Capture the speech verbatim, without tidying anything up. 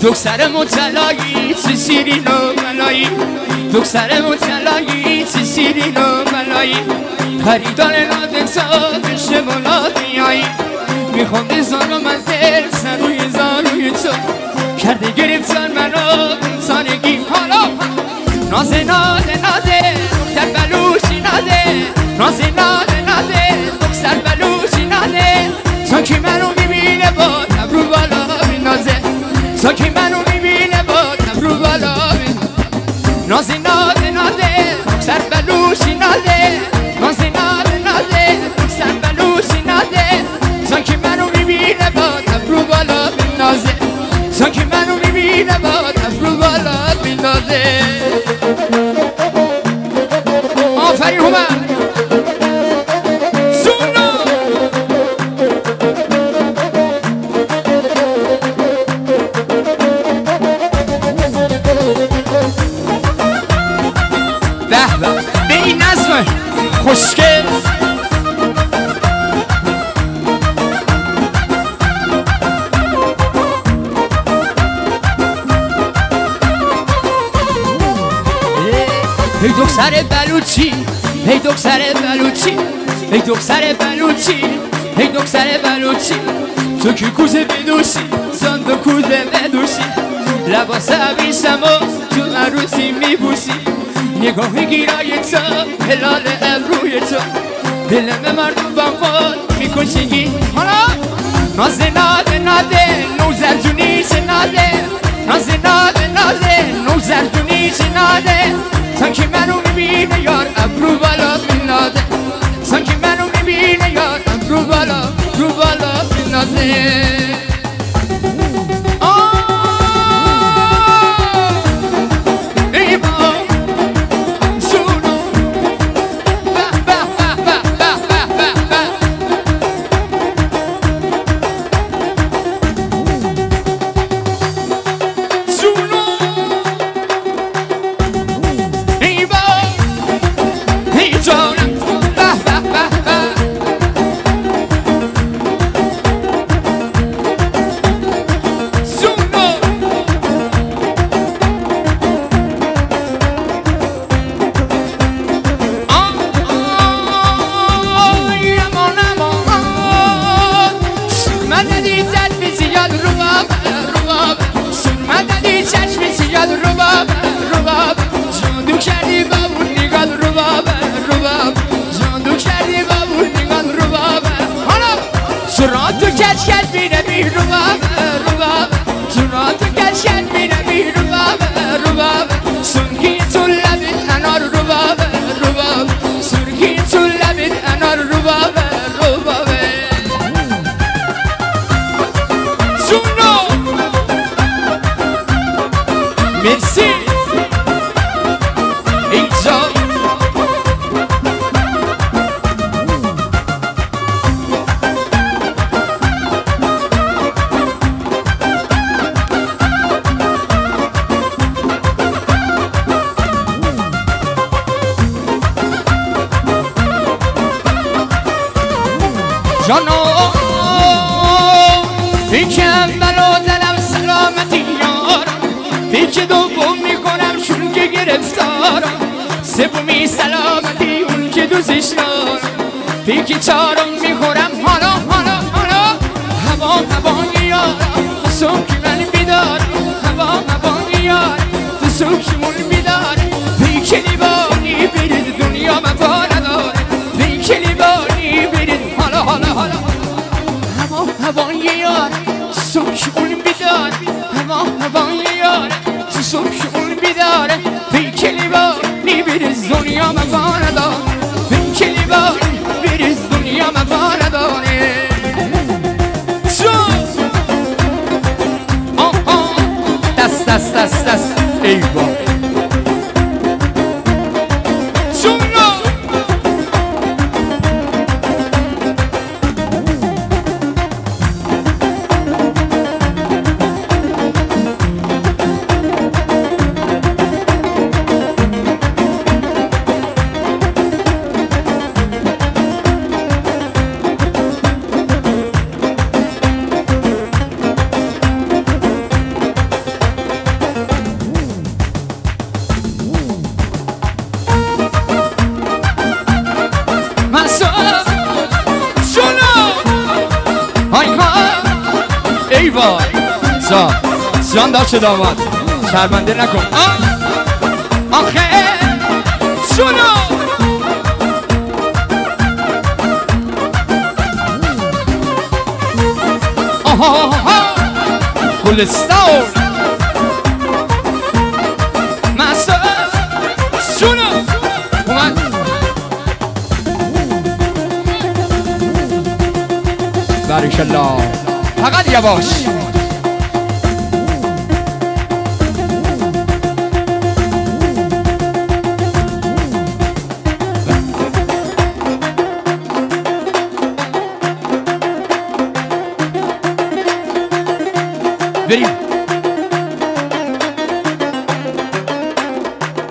دکتر مطلعی چه شیرین و ملایی دکتر مطلعی چه شیرین و ملایی خریدار نادن تا بشه مولا بیایی میخوام بزارم از دل سر روی زاروی تو کرده گرفتار منو انسانگی حالا نازه نازه نازه دکتر بلوشی نازه نازه نازه نازه دکتر بلوشی نازه تا که منو میبینه با تبرو بالا بینازه تا که منو میبینه با تبرو بالا بینازه نازه نازه نازه دکتر بلوشی نازه نازه نازه نازه دکتر بلوشی نازه تا که منو میبینه با تبرو بالا بینازه تا که منو میبینه با تبرو بالا بینازه آفرین هومن زونو به به به این نظم خوشگل ای دکتر بلوچی ای دکتر بلوچی ای دکتر بلوچی ای دکتر بلوچی تو که کوزه بدوشی زند و کوزه بدوشی لباس عبیسم و تو عروسی میبوسی نگاه گیرای تو هلال ابروی تو دلم مردم بانخود میکشیگی حالا نازه نازه نازه نوزر جونی چه نازه نازه نازه نازه نوزر جونی چه نازه تا که منو میبینه یار ابرو بالا بینازه تا که منو میبینه یار ابرو بالا رو بالا بینازه جانو یکم بلا دلم سلامتی یارم پیک دوم میکنم چون که گرفتارم سومی سلامتی اون که دوزش دارم پیک چهارم میخورم حالا حالا حالا هوا هوا یارم تو صبح من بیدارم هوا هوا یارم تو صبح من بیدارم پیک لیبانی برید دنیا مفا نداره پیک لیبانی برید حالا حالا حالا هوا هوا یارم تو صبح من بیدارم هوا هوا یارم تو صبح من بیدارم پیک لیبانی برید دنیا مفا نداره پیک لیبانی برید دنیا مفا نداره دست دست دست دست ای با ای وای جان جان داشت داماد شرمنده نکن آه آخه جونو آها گلستان مستر جونو اومد باریکالله فقط یواش بریم